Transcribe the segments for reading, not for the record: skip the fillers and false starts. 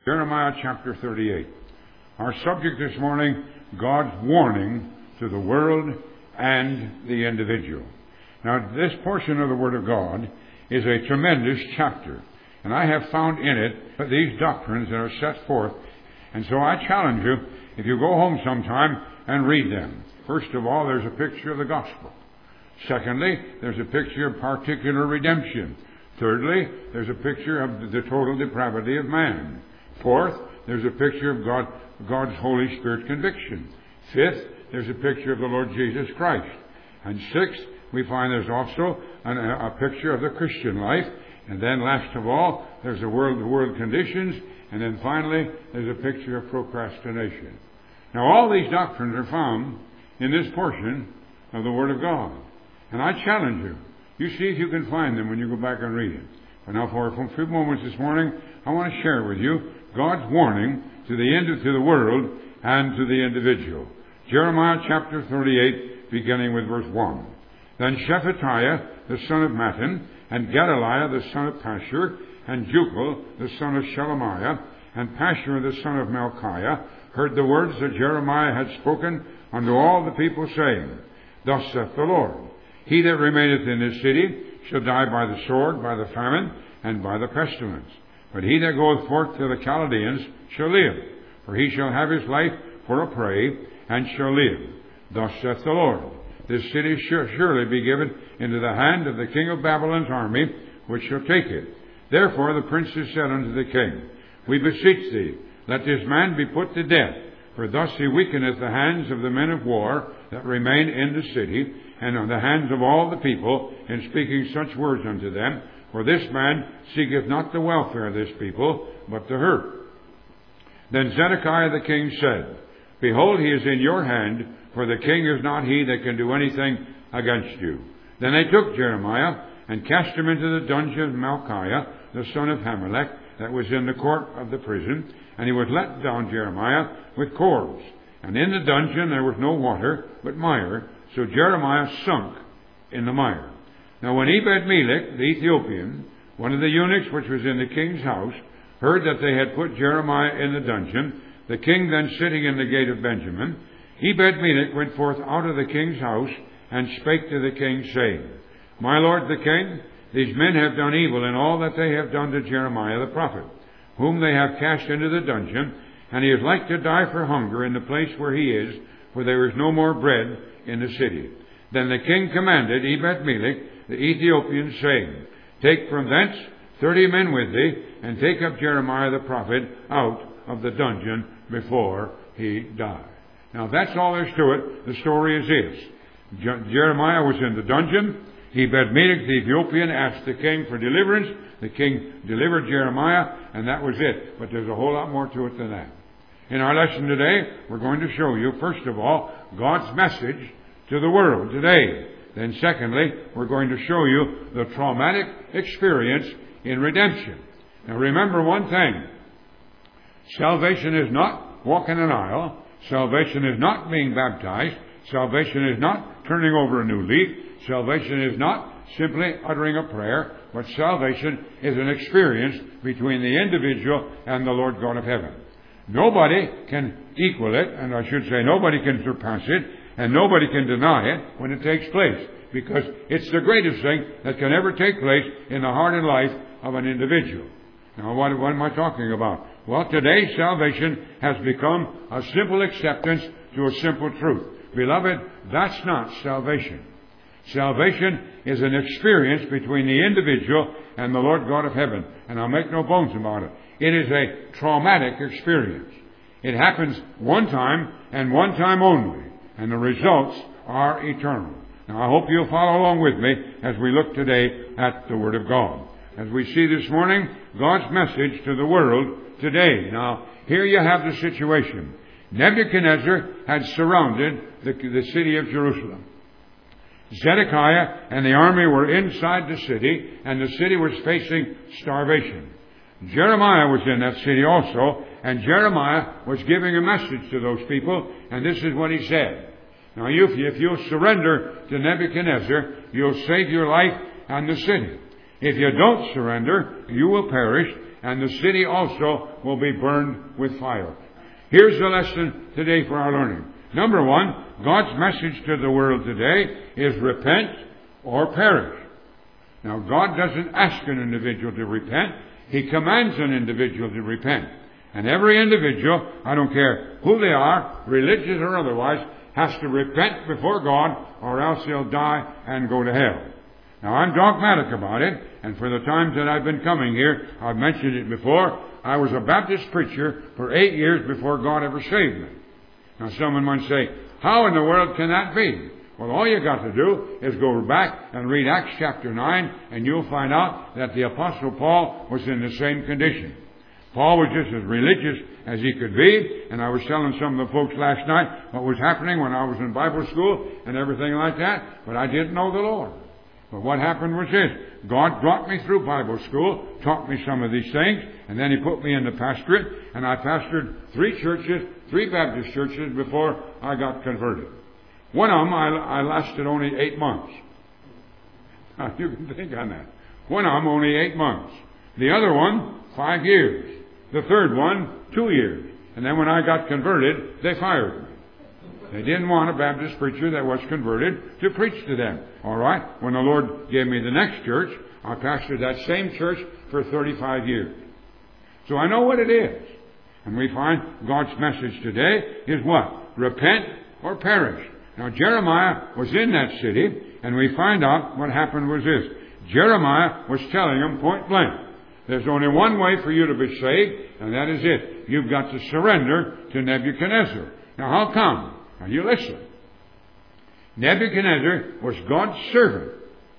Jeremiah chapter 38. Our subject this morning, God's warning to the world and the individual. Now, this portion of the Word of God is a tremendous chapter, and I have found in it these doctrines that are set forth, and so I challenge you, if you go home sometime and read them. First of all, there's a picture of the gospel. Secondly, there's a picture of particular redemption. Thirdly, there's a picture of the total depravity of man. Fourth, there's a picture of God's Holy Spirit conviction. Fifth, there's a picture of the Lord Jesus Christ. And sixth, we find there's also a picture of the Christian life. And then last of all, there's the world conditions. And then finally, there's a picture of procrastination. Now, all these doctrines are found in this portion of the Word of God. And I challenge you. You see if you can find them when you go back and read it. But now for a few moments this morning, I want to share with you God's warning to the world and to the individual. Jeremiah chapter 38, beginning with verse 1. Then Shephatiah the son of Mattan, and Gedaliah the son of Pashur, and Jucal the son of Shelemiah, and Pashur the son of Malchiah, heard the words that Jeremiah had spoken unto all the people, saying, Thus saith the Lord, He that remaineth in this city shall die by the sword, by the famine, and by the pestilence. But he that goeth forth to the Chaldeans shall live, for he shall have his life for a prey, and shall live. Thus saith the Lord, This city shall surely be given into the hand of the king of Babylon's army, which shall take it. Therefore the princes said unto the king, We beseech thee, let this man be put to death, for thus he weakeneth the hands of the men of war that remain in the city, and on the hands of all the people, in speaking such words unto them. For this man seeketh not the welfare of this people, but the hurt. Then Zedekiah the king said, Behold, he is in your hand, for the king is not he that can do anything against you. Then they took Jeremiah, and cast him into the dungeon of Malchiah, the son of Hamelech, that was in the court of the prison. And he was let down, Jeremiah, with cords. And in the dungeon there was no water, but mire. So Jeremiah sunk in the mire. Now when Ebed-Melech, the Ethiopian, one of the eunuchs which was in the king's house, heard that they had put Jeremiah in the dungeon, the king then sitting in the gate of Benjamin, Ebed-Melech went forth out of the king's house, and spake to the king, saying, My lord the king, these men have done evil in all that they have done to Jeremiah the prophet, whom they have cast into the dungeon, and he is like to die for hunger in the place where he is, for there is no more bread in the city. Then the king commanded Ebed-Melech the Ethiopian, saying, Take from thence 30 men with thee, and take up Jeremiah the prophet out of the dungeon before he die. Now that's all there's to it. The story is this. Jeremiah was in the dungeon. Ebed-Melech the Ethiopian asked the king for deliverance. The king delivered Jeremiah, and that was it. But there's a whole lot more to it than that. In our lesson today, we're going to show you, first of all, God's message to the world today. Then secondly, we're going to show you the traumatic experience in redemption. Now remember one thing. Salvation is not walking an aisle. Salvation is not being baptized. Salvation is not turning over a new leaf. Salvation is not simply uttering a prayer, but salvation is an experience between the individual and the Lord God of heaven. Nobody can equal it, and I should say nobody can surpass it, and nobody can deny it when it takes place, because it's the greatest thing that can ever take place in the heart and life of an individual. Now, what am I talking about? Well, today salvation has become a simple acceptance to a simple truth. Beloved, that's not salvation. Salvation is an experience between the individual and the Lord God of heaven, and I'll make no bones about it. It is a traumatic experience. It happens one time and one time only, and the results are eternal. Now, I hope you'll follow along with me as we look today at the Word of God. As we see this morning, God's message to the world today. Now, here you have the situation. Nebuchadnezzar had surrounded the city of Jerusalem. Zedekiah and the army were inside the city, and the city was facing starvation. Jeremiah was in that city also, and Jeremiah was giving a message to those people, and this is what he said. Now, if you'll surrender to Nebuchadnezzar, you'll save your life and the city. If you don't surrender, you will perish, and the city also will be burned with fire. Here's the lesson today for our learning. Number one, God's message to the world today is repent or perish. Now, God doesn't ask an individual to repent. He commands an individual to repent. And every individual, I don't care who they are, religious or otherwise, has to repent before God, or else they'll die and go to hell. Now, I'm dogmatic about it, and for the times that I've been coming here, I've mentioned it before, I was a Baptist preacher for 8 years before God ever saved me. Now, someone might say, how in the world can that be? Well, all you got to do is go back and read Acts chapter 9, and you'll find out that the Apostle Paul was in the same condition. Paul was just as religious as he could be, and I was telling some of the folks last night what was happening when I was in Bible school and everything like that, but I didn't know the Lord. But what happened was this. God brought me through Bible school, taught me some of these things, and then He put me in the pastorate, and I pastored 3 churches, 3 Baptist churches before I got converted. One of them, I lasted only 8 months. Now, you can think on that. One of them, only 8 months. The other one, 5 years. The third one, 2 years. And then when I got converted, they fired me. They didn't want a Baptist preacher that was converted to preach to them. All right? When the Lord gave me the next church, I pastored that same church for 35 years. So I know what it is. And we find God's message today is what? Repent or perish. Now, Jeremiah was in that city, and we find out what happened was this. Jeremiah was telling them point blank, there's only one way for you to be saved, and that is it. You've got to surrender to Nebuchadnezzar. Now, how come? Now, you listen. Nebuchadnezzar was God's servant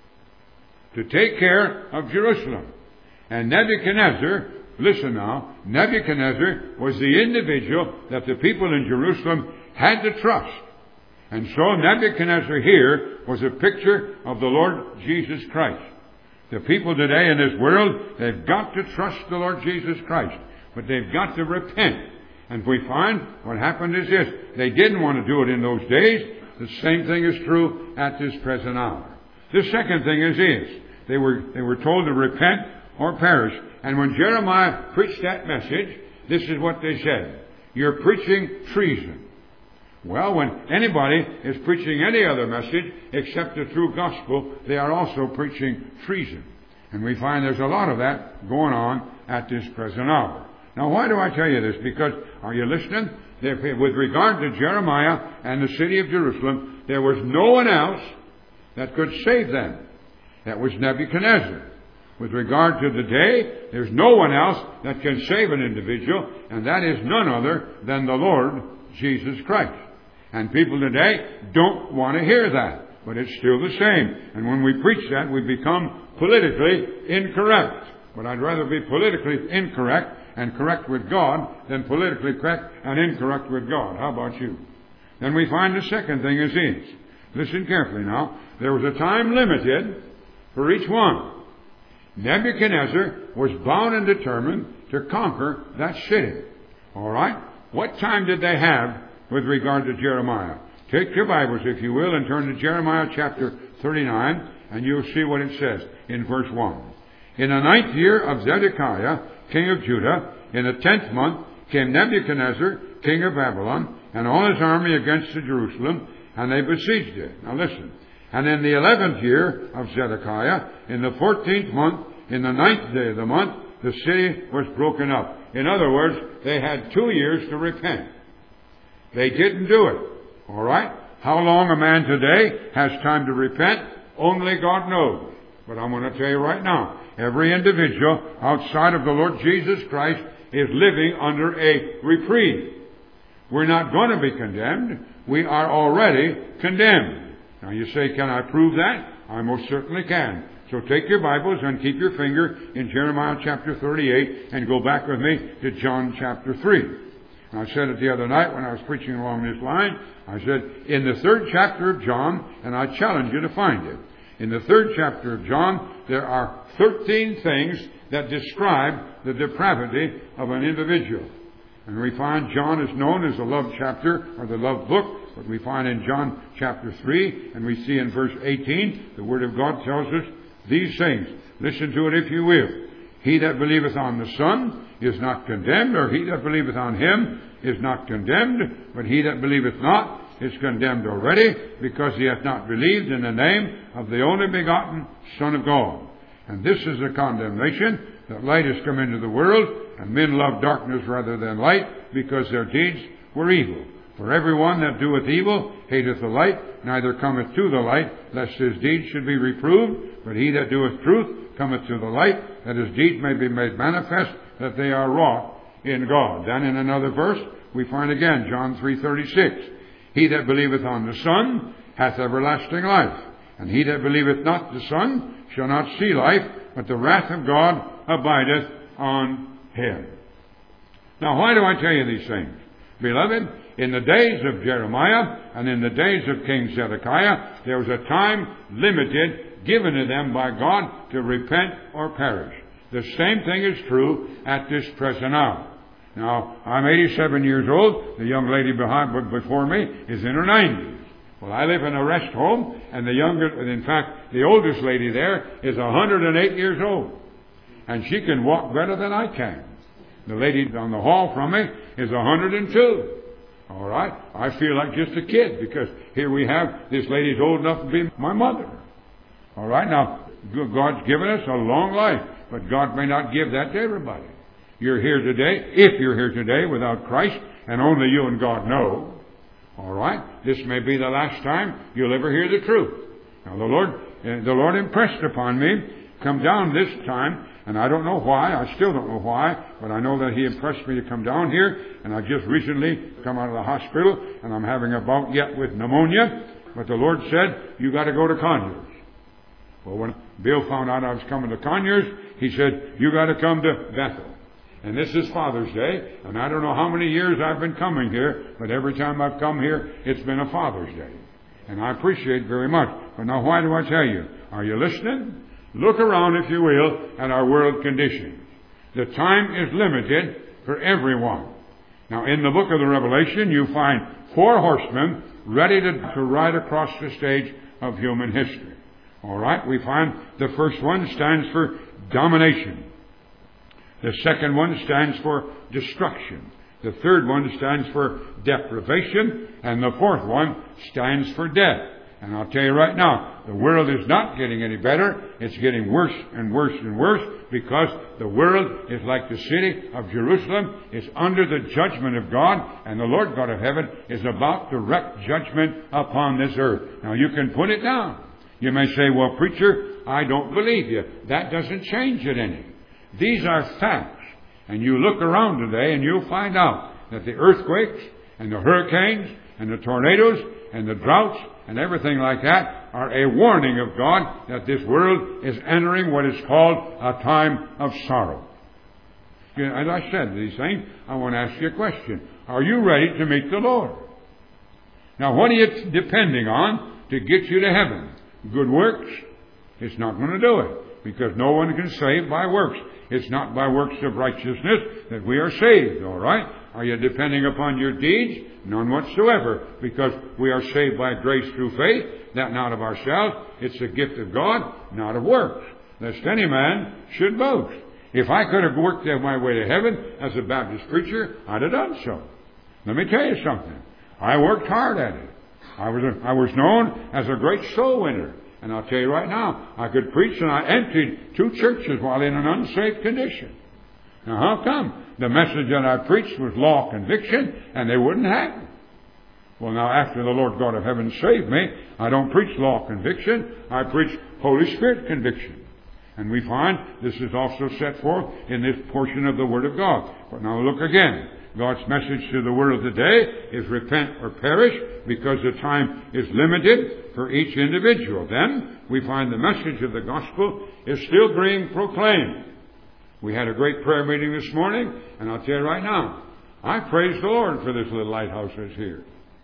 to take care of Jerusalem. And Nebuchadnezzar, listen now, Nebuchadnezzar was the individual that the people in Jerusalem had to trust. And so Nebuchadnezzar here was a picture of the Lord Jesus Christ. The people today in this world, they've got to trust the Lord Jesus Christ. But they've got to repent. And we find what happened is this. They didn't want to do it in those days. The same thing is true at this present hour. The second thing is this. They were told to repent or perish. And when Jeremiah preached that message, this is what they said. You're preaching treason. Well, when anybody is preaching any other message except the true gospel, they are also preaching treason. And we find there's a lot of that going on at this present hour. Now, why do I tell you this? Because, are you listening? With regard to Jeremiah and the city of Jerusalem, there was no one else that could save them. That was Nebuchadnezzar. With regard to the day, there's no one else that can save an individual, and that is none other than the Lord Jesus Christ. And people today don't want to hear that, but it's still the same. And when we preach that, we become politically incorrect. But I'd rather be politically incorrect and correct with God than politically correct and incorrect with God. How about you? Then we find the second thing is this. Listen carefully now. There was a time limited for each one. Nebuchadnezzar was bound and determined to conquer that city. All right? What time did they have with regard to Jeremiah? Take your Bibles, if you will, and turn to Jeremiah chapter 39, and you'll see what it says in verse 1. In the 9th year of Zedekiah, king of Judah, in the 10th month, came Nebuchadnezzar, king of Babylon, and all his army against Jerusalem, and they besieged it. Now listen. And in the 11th year of Zedekiah, in the 14th month, in the 9th day of the month, the city was broken up. In other words, they had 2 years to repent. They didn't do it. All right? How long a man today has time to repent? Only God knows. But I'm going to tell you right now, every individual outside of the Lord Jesus Christ is living under a reprieve. We're not going to be condemned. We are already condemned. Now you say, can I prove that? I most certainly can. So take your Bibles and keep your finger in Jeremiah chapter 38 and go back with me to John chapter 3. I said it the other night when I was preaching along this line. I said, in the 3rd chapter of John, and I challenge you to find it. In the 3rd chapter of John, there are 13 things that describe the depravity of an individual. And we find John is known as the love chapter or the love book. But we find in John chapter 3, and we see in verse 18, the Word of God tells us these things. Listen to it if you will. He that believeth on the Son is not condemned, or he that believeth on him is not condemned, but he that believeth not is condemned already, because he hath not believed in the name of the only begotten Son of God. And this is the condemnation, that light has come into the world, and men love darkness rather than light, because their deeds were evil. For every one that doeth evil hateth the light, neither cometh to the light, lest his deeds should be reproved. But he that doeth truth cometh to the light, that his deeds may be made manifest, that they are wrought in God. Then in another verse, we find again John 3:36. He that believeth on the Son hath everlasting life, and he that believeth not the Son shall not see life, but the wrath of God abideth on him. Now, why do I tell you these things? Beloved, in the days of Jeremiah and in the days of King Zedekiah, there was a time limited given to them by God to repent or perish. The same thing is true at this present hour. Now, I'm 87 years old. The young lady before me is in her 90s. Well, I live in a rest home, and the oldest lady there is 108 years old. And she can walk better than I can. The lady down the hall from me is 102. All right? I feel like just a kid, because here we have this lady's old enough to be my mother. All right? Now, God's given us a long life, but God may not give that to everybody. You're here today, if you're here today without Christ, and only you and God know. All right? This may be the last time you'll ever hear the truth. Now, the Lord impressed upon me, come down this time, and I don't know why, I still don't know why, but I know that He impressed me to come down here, and I just recently come out of the hospital, and I'm having a bout yet with pneumonia, but the Lord said, you got to go to Conyers. Well, when Bill found out I was coming to Conyers, he said, you got to come to Bethel. And this is Father's Day, and I don't know how many years I've been coming here, but every time I've come here, it's been a Father's Day. And I appreciate it very much. But now why do I tell you? Are you listening? Look around, if you will, at our world conditions. The time is limited for everyone. Now, in the book of the Revelation, you find 4 horsemen ready to ride across the stage of human history. All right? We find the first one stands for domination. The second one stands for destruction. The third one stands for deprivation. And the fourth one stands for death. And I'll tell you right now, the world is not getting any better. It's getting worse and worse and worse, because the world is like the city of Jerusalem. It's under the judgment of God, and the Lord God of heaven is about to wreak judgment upon this earth. Now, you can put it down. You may say, well, preacher, I don't believe you. That doesn't change it any. These are facts. And you look around today and you'll find out that the earthquakes and the hurricanes and the tornadoes and the droughts and everything like that are a warning of God that this world is entering what is called a time of sorrow. As I said these things, I want to ask you a question. Are you ready to meet the Lord? Now, what are you depending on to get you to heaven? Good works? It's not going to do it, because no one can save by works. It's not by works of righteousness that we are saved, all right? Are you depending upon your deeds? None whatsoever, because we are saved by grace through faith, that not of ourselves. It's a gift of God, not of works, lest any man should boast. If I could have worked my way to heaven as a Baptist preacher, I'd have done so. Let me tell you something. I worked hard at it. I was known as a great soul winner. And I'll tell you right now, I could preach, and I emptied 2 churches while in an unsafe condition. Now, how come? The message that I preached was law conviction, and they wouldn't have it. Well, now, after the Lord God of heaven saved me, I don't preach law conviction. I preach Holy Spirit conviction. And we find this is also set forth in this portion of the Word of God. But now look again. God's message to the world today is repent or perish, because the time is limited for each individual. Then we find the message of the gospel is still being proclaimed. We had a great prayer meeting this morning, and I'll tell you right now, I praise the Lord for this little lighthouse that's here.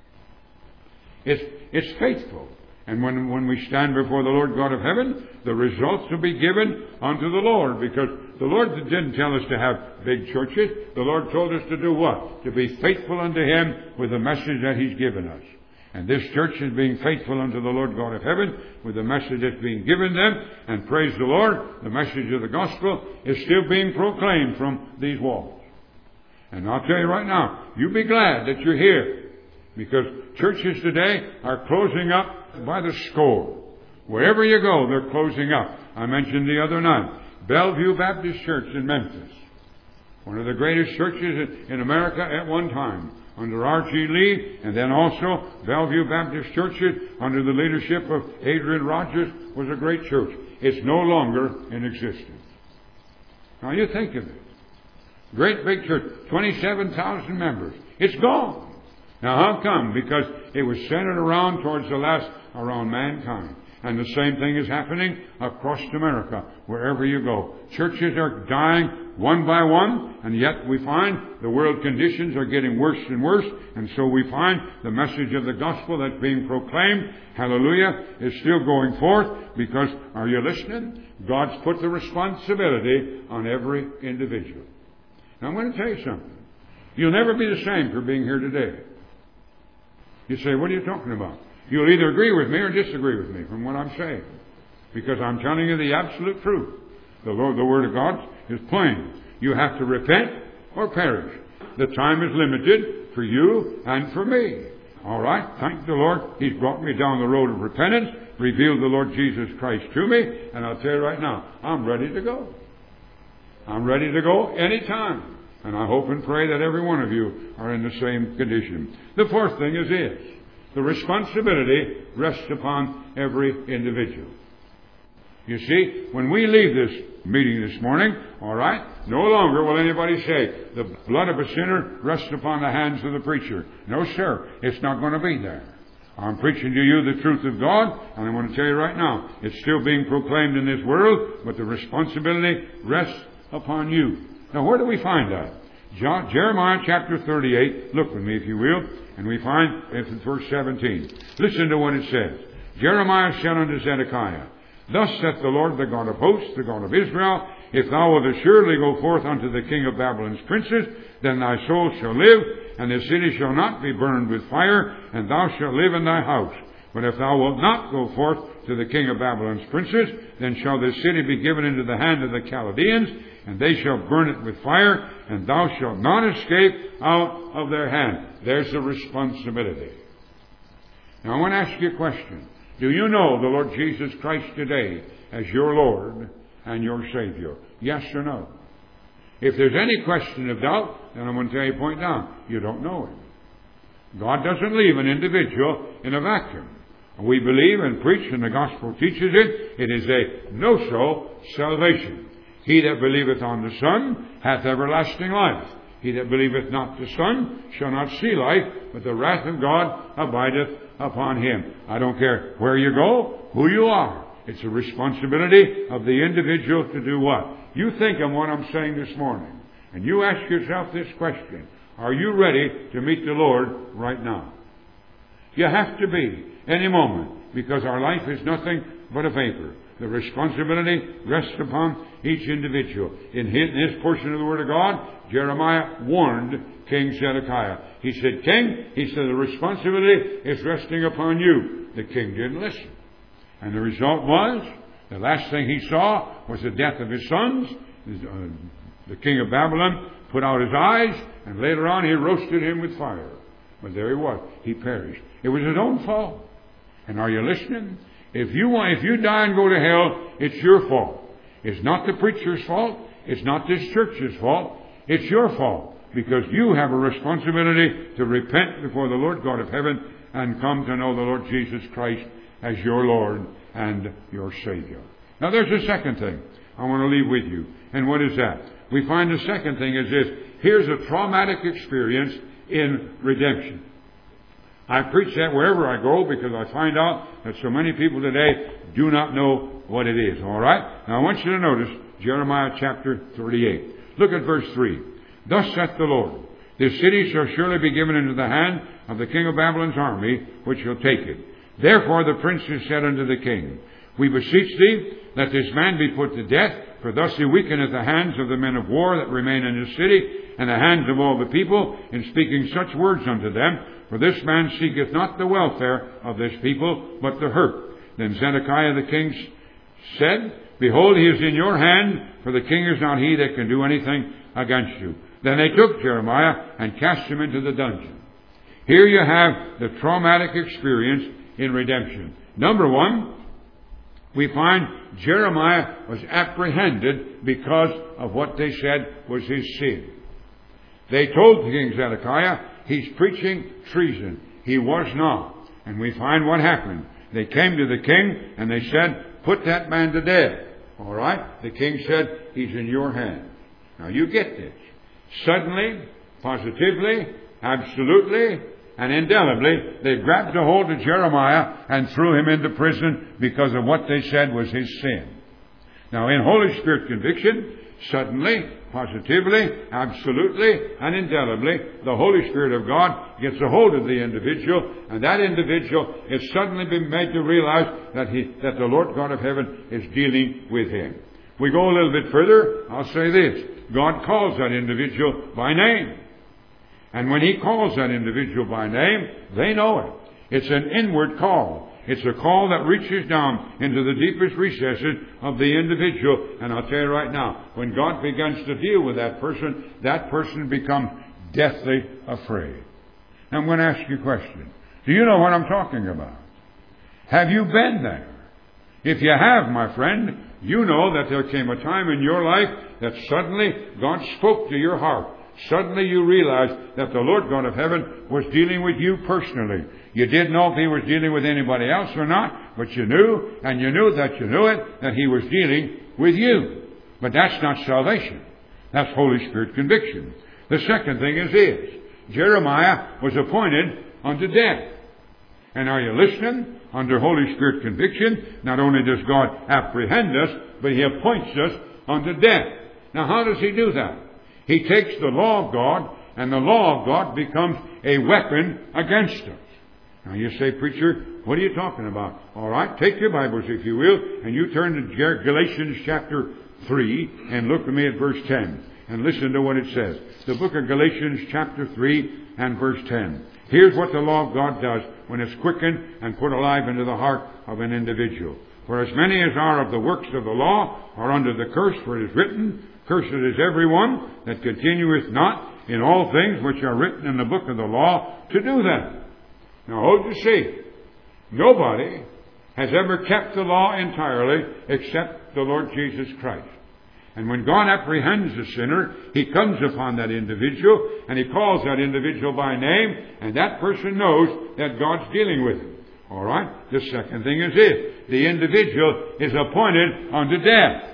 It's faithful. And when we stand before the Lord God of heaven, the results will be given unto the Lord, because the Lord didn't tell us to have big churches. The Lord told us to do what? To be faithful unto Him with the message that He's given us. And this church is being faithful unto the Lord God of heaven with the message that's being given them. And praise the Lord, the message of the gospel is still being proclaimed from these walls. And I'll tell you right now, you be glad that you're here. Because churches today are closing up by the score. Wherever you go, they're closing up. I mentioned the other night, Bellevue Baptist Church in Memphis. One of the greatest churches in America at one time, under R.G. Lee, and then also Bellevue Baptist Churches under the leadership of Adrian Rogers was a great church. It's no longer in existence. Now you think of it. Great big church, 27,000 members. It's gone. Now how come? Because it was centered around towards the last, around mankind. And the same thing is happening across America, wherever you go. Churches are dying one by one, and yet we find the world conditions are getting worse and worse, and so we find the message of the gospel that's being proclaimed, hallelujah, is still going forth, because, are you listening? God's put the responsibility on every individual. Now I'm going to tell you something. You'll never be the same for being here today. You say, what are you talking about? You'll either agree with me or disagree with me from what I'm saying. Because I'm telling you the absolute truth. The Word of God is plain. You have to repent or perish. The time is limited for you and for me. All right? Thank the Lord. He's brought me down the road of repentance, revealed the Lord Jesus Christ to me, and I'll tell you right now, I'm ready to go. I'm ready to go anytime. And I hope and pray that every one of you are in the same condition. The fourth thing is this. The responsibility rests upon every individual. You see, when we leave this meeting this morning, all right, no longer will anybody say, the blood of a sinner rests upon the hands of the preacher. No, sir, it's not going to be there. I'm preaching to you the truth of God, and I want to tell you right now, it's still being proclaimed in this world, but the responsibility rests upon you. Now, where do we find that? Jeremiah chapter 38, look with me if you will, and we find in verse 17. Listen to what it says. Jeremiah said unto Zedekiah, Thus saith the Lord, the God of hosts, the God of Israel, If thou wilt assuredly go forth unto the king of Babylon's princes, then thy soul shall live, and the city shall not be burned with fire, and thou shalt live in thy house. But if thou wilt not go forth to the king of Babylon's princes, then shall this city be given into the hand of the Chaldeans, and they shall burn it with fire, and thou shalt not escape out of their hand. There's the responsibility. Now I want to ask you a question. Do you know the Lord Jesus Christ today as your Lord and your Savior? Yes or no? If there's any question of doubt, then I'm going to tell you point down. You don't know Him. God doesn't leave an individual in a vacuum. We believe and preach, and the gospel teaches it. It is a no-so salvation. He that believeth on the Son hath everlasting life. He that believeth not the Son shall not see life, but the wrath of God abideth upon him. I don't care where you go, who you are. It's a responsibility of the individual to do what? You think of what I'm saying this morning, and you ask yourself this question. Are you ready to meet the Lord right now? You have to be any moment, because our life is nothing but a vapor. The responsibility rests upon each individual. In his portion of the Word of God, Jeremiah warned King Zedekiah. He said, King, he said, the responsibility is resting upon you. The king didn't listen. And the result was, the last thing he saw was the death of his sons. The king of Babylon put out his eyes, and later on he roasted him with fire. But there he was. He perished. It was his own fault. And are you listening? If you die and go to hell, it's your fault. It's not the preacher's fault. It's not this church's fault. It's your fault. Because you have a responsibility to repent before the Lord God of heaven and come to know the Lord Jesus Christ as your Lord and your Savior. Now there's a second thing I want to leave with you. And what is that? We find the second thing is this. Here's a traumatic experience in redemption. I preach that wherever I go because I find out that so many people today do not know what it is. All right? Now I want you to notice Jeremiah chapter 38. Look at verse 3. Thus saith the Lord, This city shall surely be given into the hand of the king of Babylon's army, which shall take it. Therefore the princes said unto the king, We beseech thee, that this man be put to death, for thus he weakeneth the hands of the men of war that remain in the city. and the hands of all the people, in speaking such words unto them. For this man seeketh not the welfare of this people, but the hurt. Then Zedekiah the king said, Behold, he is in your hand, for the king is not he that can do anything against you. Then they took Jeremiah and cast him into the dungeon. Here you have the traumatic experience in redemption. Number one, we find Jeremiah was apprehended because of what they said was his sin. They told King Zedekiah, he's preaching treason. He was not. And we find what happened. They came to the king and they said, put that man to death. All right? The king said, he's in your hands. Now you get this. Suddenly, positively, absolutely, and indelibly, they grabbed a hold of Jeremiah and threw him into prison because of what they said was his sin. Now, in Holy Spirit conviction, suddenly, positively, absolutely, and indelibly, the Holy Spirit of God gets a hold of the individual, and that individual is suddenly been made to realize that the Lord God of heaven is dealing with him. We go a little bit further, I'll say this. God calls that individual by name. And when He calls that individual by name, they know it. It's an inward call. It's a call that reaches down into the deepest recesses of the individual. And I'll tell you right now, when God begins to deal with that person becomes deathly afraid. Now I'm going to ask you a question. Do you know what I'm talking about? Have you been there? If you have, my friend, you know that there came a time in your life that suddenly God spoke to your heart. Suddenly you realized that the Lord God of heaven was dealing with you personally. You didn't know if He was dealing with anybody else or not, but you knew, and you knew that you knew it, that He was dealing with you. But that's not salvation. That's Holy Spirit conviction. The second thing is this. Jeremiah was appointed unto death. And are you listening? Under Holy Spirit conviction, not only does God apprehend us, but He appoints us unto death. Now how does He do that? He takes the law of God, and the law of God becomes a weapon against us. Now you say, preacher, what are you talking about? All right, take your Bibles, if you will, and you turn to Galatians chapter 3, and look with me at verse 10, and listen to what it says. The book of Galatians chapter 3 and verse 10. Here's what the law of God does when it's quickened and put alive into the heart of an individual. For as many as are of the works of the law are under the curse, for it is written, Cursed is every one that continueth not in all things which are written in the book of the law to do them. Now hold your seat. Nobody has ever kept the law entirely except the Lord Jesus Christ. And when God apprehends the sinner, He comes upon that individual and He calls that individual by name, and that person knows that God's dealing with him. All right? The second thing is this. The individual is appointed unto death.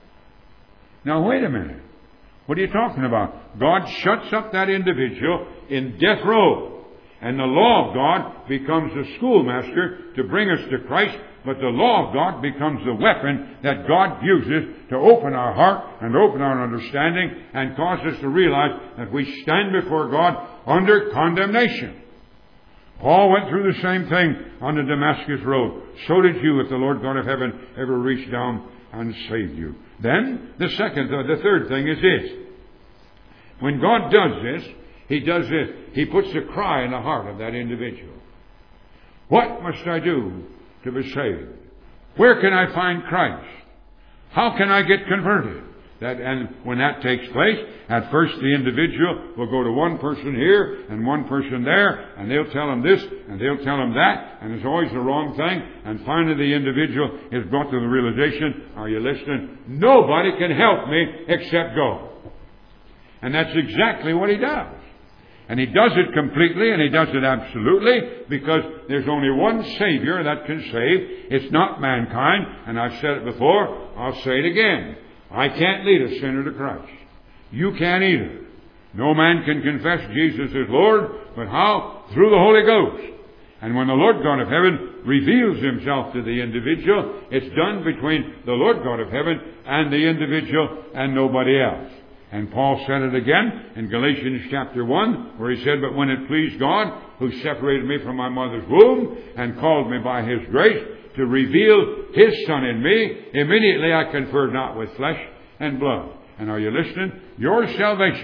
Now wait a minute. What are you talking about? God shuts up that individual in death row. And the law of God becomes the schoolmaster to bring us to Christ, but the law of God becomes the weapon that God uses to open our heart and open our understanding and cause us to realize that we stand before God under condemnation. Paul went through the same thing on the Damascus Road. So did you if the Lord God of heaven ever reached down and saved you. Then, the third thing is this. When God does this, He does this. He puts a cry in the heart of that individual. What must I do to be saved? Where can I find Christ? How can I get converted? And when that takes place, at first the individual will go to one person here and one person there, and they'll tell him this and they'll tell him that, and it's always the wrong thing. And finally the individual is brought to the realization, are you listening? Nobody can help me except God. And that's exactly what he does. And he does it completely, and he does it absolutely, because there's only one Savior that can save. It's not mankind, and I've said it before, I'll say it again. I can't lead a sinner to Christ. You can't either. No man can confess Jesus as Lord, but how? Through the Holy Ghost. And when the Lord God of heaven reveals Himself to the individual, it's done between the Lord God of heaven and the individual and nobody else. And Paul said it again in Galatians chapter 1, where he said, But when it pleased God, who separated me from my mother's womb and called me by His grace to reveal His Son in me, immediately I conferred not with flesh and blood. And are you listening? Your salvation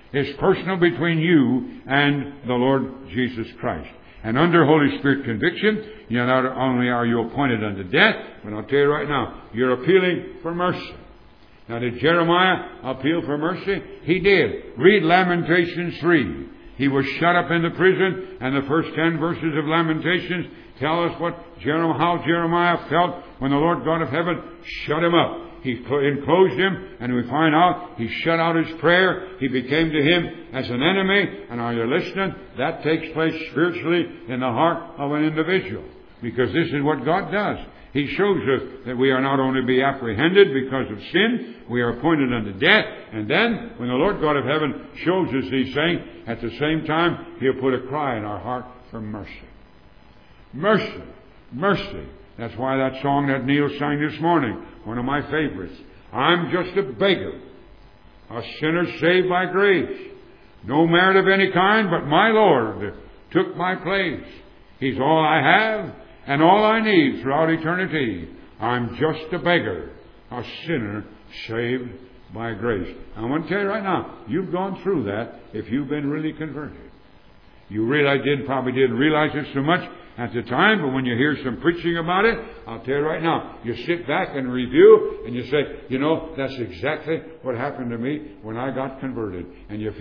is personal between you and the Lord Jesus Christ. And under Holy Spirit conviction, not only are you appointed unto death, but I'll tell you right now, you're appealing for mercy. Now, did Jeremiah appeal for mercy? He did. Read Lamentations 3. He was shut up in the prison, and the first 10 verses of Lamentations tell us how Jeremiah felt when the Lord God of heaven shut him up. He enclosed him, and we find out he shut out his prayer. He became to him as an enemy. And are you listening? That takes place spiritually in the heart of an individual. Because this is what God does. He shows us that we are not only be apprehended because of sin, we are appointed unto death. And then, when the Lord God of heaven shows us these things, at the same time, He'll put a cry in our heart for mercy. Mercy. Mercy. That's why that song that Neil sang this morning, one of my favorites. I'm just a beggar, a sinner saved by grace. No merit of any kind, but my Lord took my place. He's all I have and all I need throughout eternity. I'm just a beggar, a sinner saved by grace. I want to tell you right now, you've gone through that if you've been really converted. You probably didn't realize it so much at the time, but when you hear some preaching about it, I'll tell you right now, you sit back and review, and you say, that's exactly what happened to me when I got converted. And you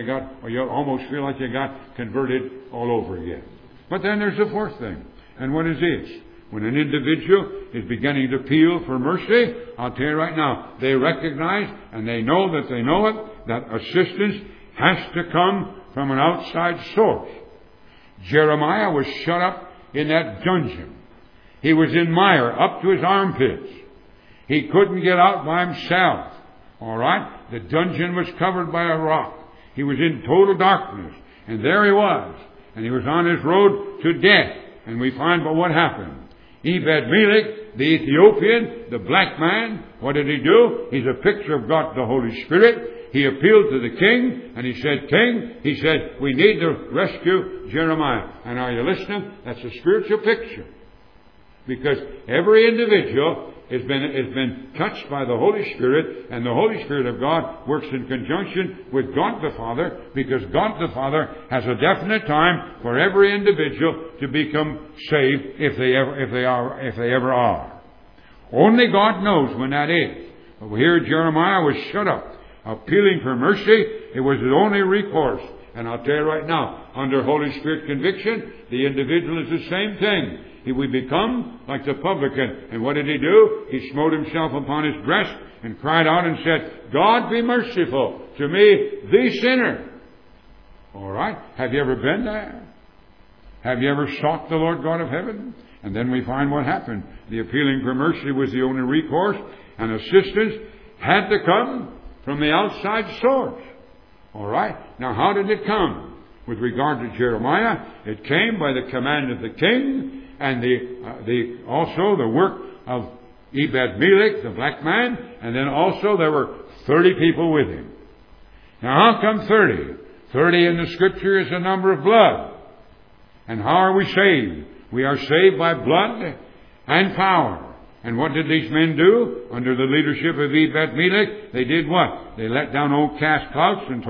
almost feel like you got converted all over again. But then there's the fourth thing. And what is this? When an individual is beginning to appeal for mercy, I'll tell you right now, they recognize and they know that that assistance has to come from an outside source. Jeremiah was shut up in that dungeon. He was in mire up to his armpits. He couldn't get out by himself. All right? The dungeon was covered by a rock. He was in total darkness. And there he was. And he was on his road to death. And we find but what happened. Ebed-Melech, the Ethiopian, the black man, what did he do? He's a picture of God, the Holy Spirit. He appealed to the king, and he said, King, he said, we need to rescue Jeremiah. And are you listening? That's a spiritual picture. Because every individual has been touched by the Holy Spirit, and the Holy Spirit of God works in conjunction with God the Father, because God the Father has a definite time for every individual to become saved if they ever are. Only God knows when that is. But here Jeremiah was shut up, appealing for mercy. It was his only recourse. And I'll tell you right now, under Holy Spirit conviction, the individual is the same thing. He would become like the publican. And what did he do? He smote himself upon his breast and cried out and said, God be merciful to me, the sinner. All right? Have you ever been there? Have you ever sought the Lord God of heaven? And then we find what happened. The appealing for mercy was the only recourse, and assistance had to come from the outside source. All right? Now, how did it come? With regard to Jeremiah, it came by the command of the king, and also the work of Ebed-Melech, the black man, and then also there were 30 people with him. Now, how come 30? 30 in the Scripture is the number of blood. And how are we saved? We are saved by blood and power. And what did these men do? Under the leadership of Ebed-Melech, they did what? They let down old cast clouts and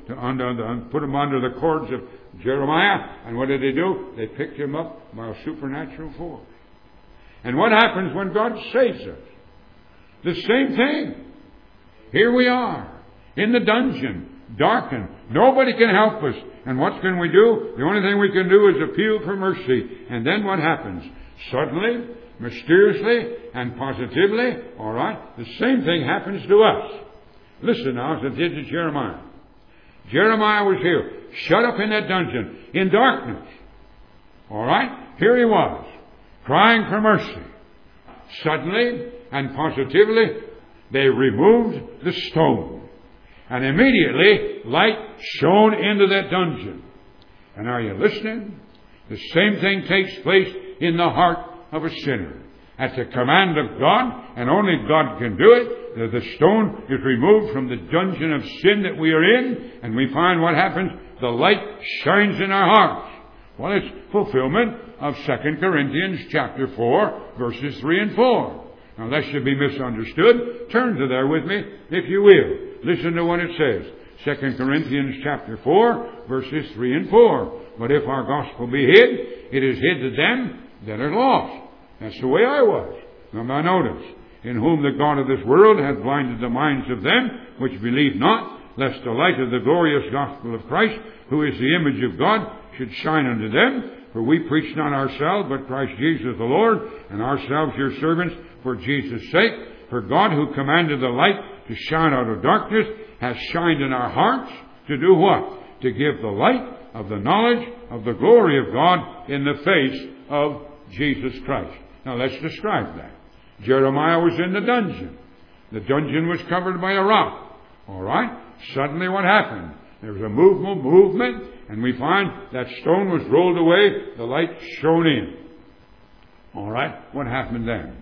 put them under the cords of Jeremiah. And what did they do? They picked him up by a supernatural force. And what happens when God saves us? The same thing. Here we are, in the dungeon, darkened. Nobody can help us. And what can we do? The only thing we can do is appeal for mercy. And then what happens? Suddenly, mysteriously and positively, all right, the same thing happens to us. Listen now, as it did to Jeremiah. Jeremiah was here, shut up in that dungeon, in darkness. All right, here he was, crying for mercy. Suddenly and positively, they removed the stone. And immediately, light shone into that dungeon. And are you listening? The same thing takes place in the heart of a sinner. At the command of God, and only God can do it, the stone is removed from the dungeon of sin that we are in, and we find what happens. The light shines in our hearts. Well, it's fulfillment of 2 Corinthians chapter 4, verses 3 and 4. Now, that should be misunderstood. Turn to there with me, if you will. Listen to what it says. 2 Corinthians chapter 4, verses 3 and 4. But if our gospel be hid, it is hid to them that are lost. That's the way I was. Now notice, in whom the God of this world hath blinded the minds of them which believe not, lest the light of the glorious gospel of Christ, who is the image of God, should shine unto them. For we preach not ourselves, but Christ Jesus the Lord, and ourselves your servants for Jesus' sake. For God, who commanded the light to shine out of darkness, hath shined in our hearts to do what? To give the light of the knowledge of the glory of God in the face of Jesus Christ. Now let's describe that. Jeremiah was in the dungeon. The dungeon was covered by a rock. All right? Suddenly what happened? There was a movement, and we find that stone was rolled away, the light shone in. All right? What happened then?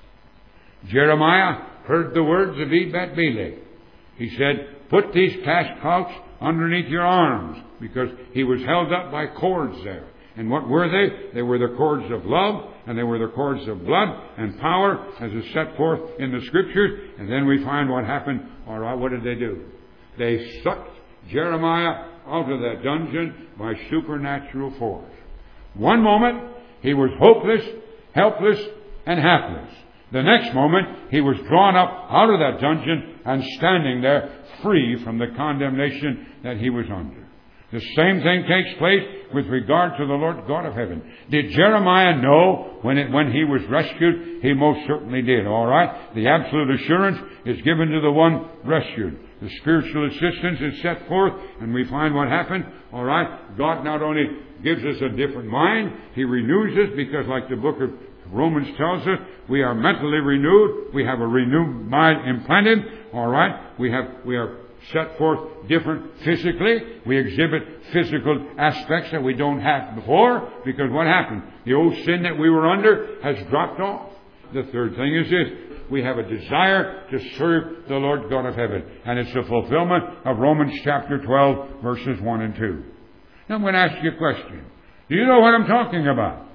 Jeremiah heard the words of Ebed-Melech. He said, put these cloths underneath your arms, because he was held up by cords there. And what were they? They were the cords of love, and they were the cords of blood and power, as is set forth in the Scriptures. And then we find what happened. All right, what did they do? They sucked Jeremiah out of that dungeon by supernatural force. One moment, he was hopeless, helpless, and hapless. The next moment, he was drawn up out of that dungeon and standing there free from the condemnation that he was under. The same thing takes place with regard to the Lord God of heaven. Did Jeremiah know when he was rescued? He most certainly did, all right? The absolute assurance is given to the one rescued. The spiritual assistance is set forth, and we find what happened, all right? God not only gives us a different mind, He renews us, because like the book of Romans tells us, we are mentally renewed. We have a renewed mind implanted, all right? We are set forth different physically. We exhibit physical aspects that we don't have before, because what happened? The old sin that we were under has dropped off. The third thing is this. We have a desire to serve the Lord God of heaven. And it's the fulfillment of Romans chapter 12, verses 1 and 2. Now I'm going to ask you a question. Do you know what I'm talking about?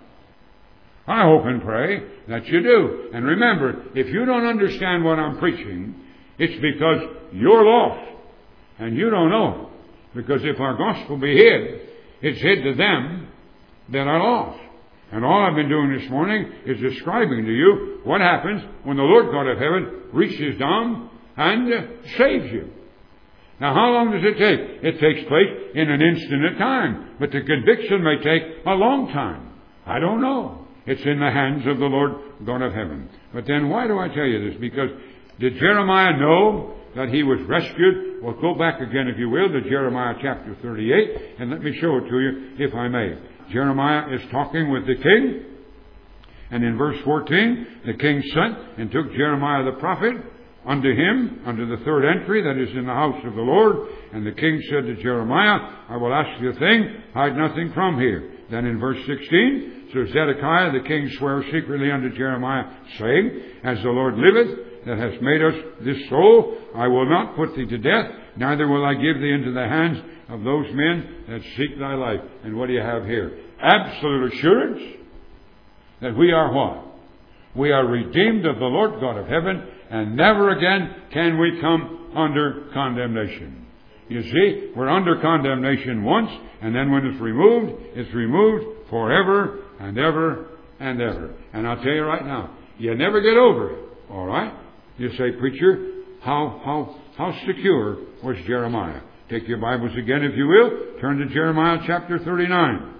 I hope and pray that you do. And remember, if you don't understand what I'm preaching, it's because you're lost. And you don't know it. Because if our gospel be hid, it's hid to them that are lost. And all I've been doing this morning is describing to you what happens when the Lord God of heaven reaches down and saves you. Now, how long does it take? It takes place in an instant of time. But the conviction may take a long time. I don't know. It's in the hands of the Lord God of heaven. But then why do I tell you this? Because did Jeremiah know that he was rescued? Well, go back again, if you will, to Jeremiah chapter 38, and let me show it to you, if I may. Jeremiah is talking with the king, and in verse 14, the king sent and took Jeremiah the prophet unto him, unto the third entry that is in the house of the Lord. And the king said to Jeremiah, I will ask you a thing, hide nothing from here. Then in verse 16, so Zedekiah the king sware secretly unto Jeremiah, saying, As the Lord liveth, that hast made us this soul, I will not put thee to death, neither will I give thee into the hands of those men that seek thy life. And what do you have here? Absolute assurance that we are what? We are redeemed of the Lord God of heaven, and never again can we come under condemnation. You see, we're under condemnation once, and then when it's removed forever and ever and ever. And I'll tell you right now, you never get over it. All right? You say, preacher, how secure was Jeremiah? Take your Bibles again, if you will. Turn to Jeremiah chapter 39.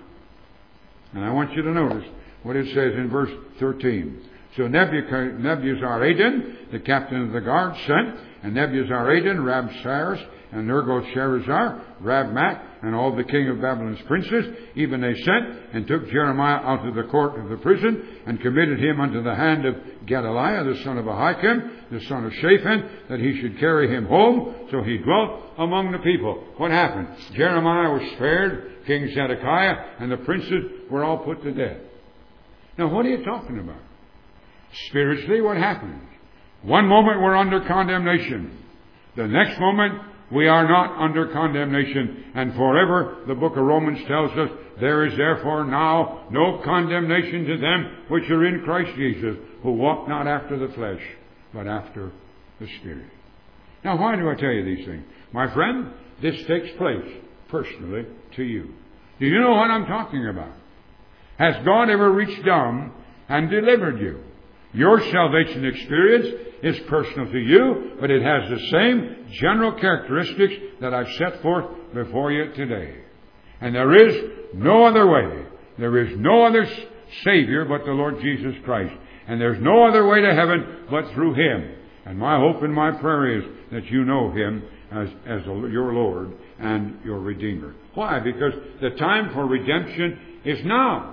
And I want you to notice what it says in verse 13. So Nebuzaradan, the captain of the guard, sent, and Nebuzaradan, Rabsaris, and Nergal-Sharezer, Rabmac, and all the king of Babylon's princes, even they sent, and took Jeremiah out of the court of the prison, and committed him unto the hand of Gedaliah, the son of Ahikam, the son of Shaphan, that he should carry him home. So he dwelt among the people. What happened? Jeremiah was spared, King Zedekiah, and the princes were all put to death. Now, what are you talking about? Spiritually, what happens? One moment we're under condemnation. The next moment we are not under condemnation. And forever, the book of Romans tells us, there is therefore now no condemnation to them which are in Christ Jesus, who walk not after the flesh, but after the Spirit. Now, why do I tell you these things? My friend, this takes place personally to you. Do you know what I'm talking about? Has God ever reached down and delivered you? Your salvation experience is personal to you, but it has the same general characteristics that I've set forth before you today. And there is no other way. There is no other Savior but the Lord Jesus Christ. And there's no other way to heaven but through Him. And my hope and my prayer is that you know Him as your Lord and your Redeemer. Why? Because the time for redemption is now.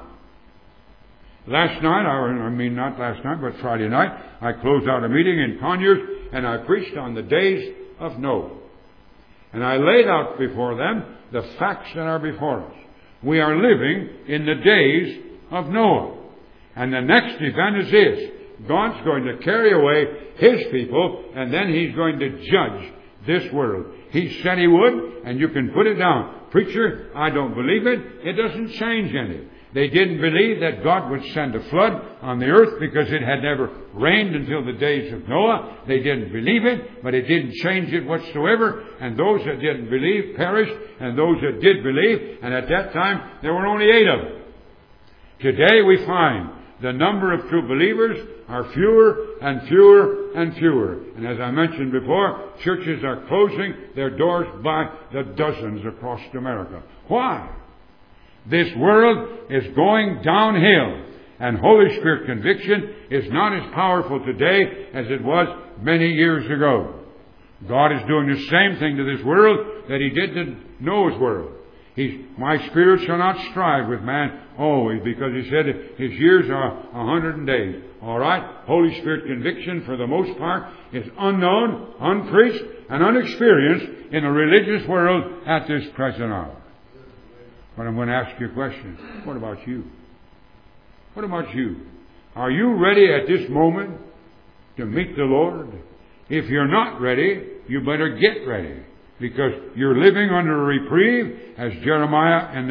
Last night, not last night, but Friday night, I closed out a meeting in Conyers, and I preached on the days of Noah. And I laid out before them the facts that are before us. We are living in the days of Noah. And the next event is this. God's going to carry away His people, and then He's going to judge this world. He said He would, and you can put it down. Preacher, I don't believe it. It doesn't change any. They didn't believe that God would send a flood on the earth because it had never rained until the days of Noah. They didn't believe it, but it didn't change it whatsoever. And those that didn't believe perished, and those that did believe, and at that time there were only 8 of them. Today we find the number of true believers are fewer and fewer and fewer. And as I mentioned before, churches are closing their doors by the dozens across America. Why? This world is going downhill, and Holy Spirit conviction is not as powerful today as it was many years ago. God is doing the same thing to this world that He did to Noah's world. My spirit shall not strive with man always, because He said His years are 100 days. All right? Holy Spirit conviction, for the most part, is unknown, unpreached, and unexperienced in the religious world at this present hour. But I'm going to ask you a question. What about you? What about you? Are you ready at this moment to meet the Lord? If you're not ready, you better get ready. Because you're living under a reprieve, as Jeremiah and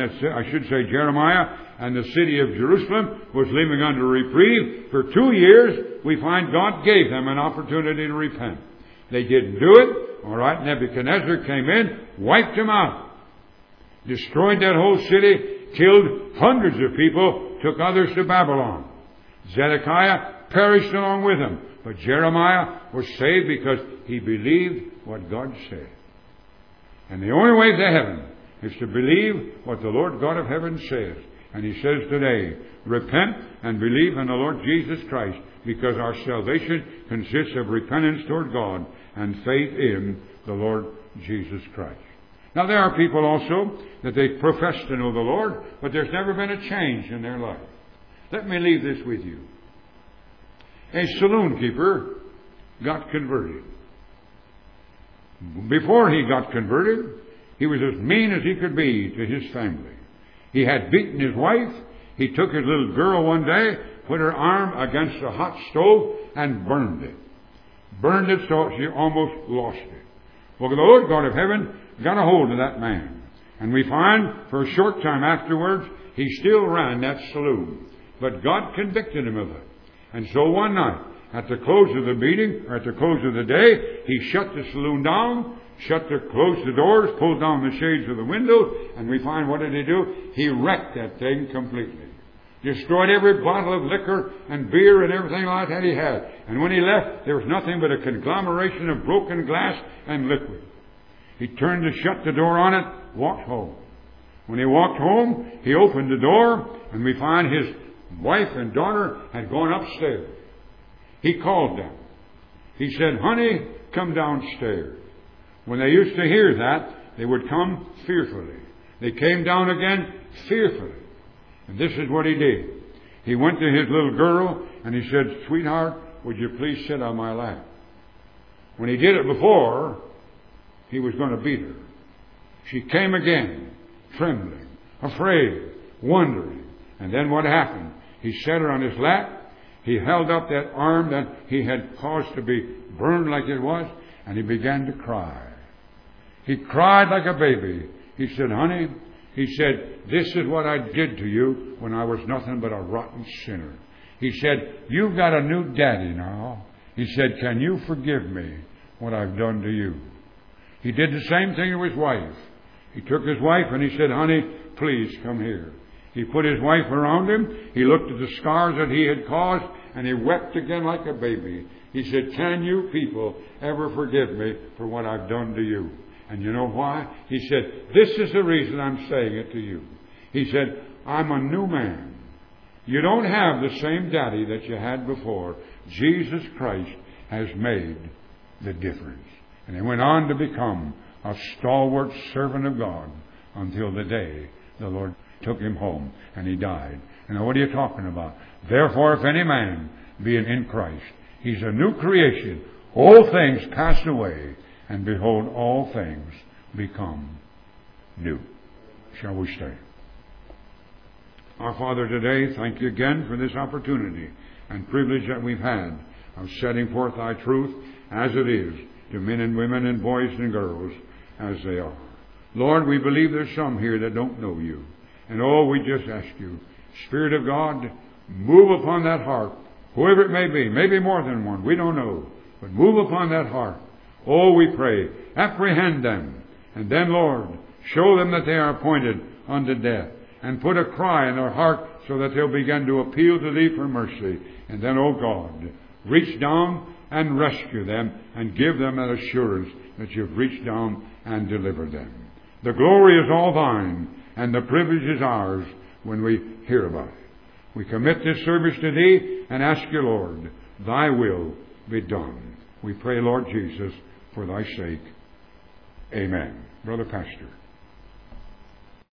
the city of Jerusalem was living under a reprieve. For 2 years, we find God gave them an opportunity to repent. They didn't do it. All right, Nebuchadnezzar came in, wiped them out. Destroyed that whole city, killed hundreds of people, took others to Babylon. Zedekiah perished along with them. But Jeremiah was saved because he believed what God said. And the only way to heaven is to believe what the Lord God of heaven says. And He says today, repent and believe in the Lord Jesus Christ, because our salvation consists of repentance toward God and faith in the Lord Jesus Christ. Now, there are people also that they profess to know the Lord, but there's never been a change in their life. Let me leave this with you. A saloon keeper got converted. Before he got converted, he was as mean as he could be to his family. He had beaten his wife. He took his little girl one day, put her arm against a hot stove, and burned it. Burned it so she almost lost it. Well, the Lord God of heaven got a hold of that man. And we find for a short time afterwards, he still ran that saloon. But God convicted him of it. And so one night, at the close of the meeting, or at the close of the day, he shut the saloon down, closed the doors, pulled down the shades of the windows, and we find, what did he do? He wrecked that thing completely. Destroyed every bottle of liquor and beer and everything like that he had. And when he left, there was nothing but a conglomeration of broken glass and liquid. He turned to shut the door on it, walked home. When he walked home, he opened the door, and we find his wife and daughter had gone upstairs. He called them. He said, honey, come downstairs. When they used to hear that, they would come fearfully. They came down again fearfully. And this is what he did. He went to his little girl and he said, sweetheart, would you please sit on my lap? When he did it before, he was going to beat her. She came again, trembling, afraid, wondering. And then what happened? He set her on his lap. He held up that arm that he had caused to be burned like it was, and he began to cry. He cried like a baby. He said, honey, he said, this is what I did to you when I was nothing but a rotten sinner. He said, you've got a new daddy now. He said, can you forgive me what I've done to you? He did the same thing to his wife. He took his wife and he said, honey, please come here. He put his wife around him. He looked at the scars that he had caused, and he wept again like a baby. He said, can you people ever forgive me for what I've done to you? And you know why? He said, this is the reason I'm saying it to you. He said, I'm a new man. You don't have the same daddy that you had before. Jesus Christ has made the difference. And he went on to become a stalwart servant of God until the day the Lord took him home and he died. And now what are you talking about? Therefore, if any man be in Christ, he's a new creation. All things pass away, and behold, all things become new. Shall we stay? Our Father, today, thank you again for this opportunity and privilege that we've had of setting forth thy truth as it is to men and women and boys and girls as they are. Lord, we believe there's some here that don't know you. And oh, we just ask you, Spirit of God, move upon that heart, whoever it may be, maybe more than one, we don't know, but move upon that heart. Oh, we pray, apprehend them, and then, Lord, show them that they are appointed unto death, and put a cry in their heart so that they'll begin to appeal to thee for mercy. And then, oh God, reach down and rescue them and give them that assurance that you've reached down and delivered them. The glory is all thine, and the privilege is ours when we hear about it. We commit this service to thee and ask you, Lord, thy will be done. We pray, Lord Jesus, for thy sake. Amen. Brother Pastor.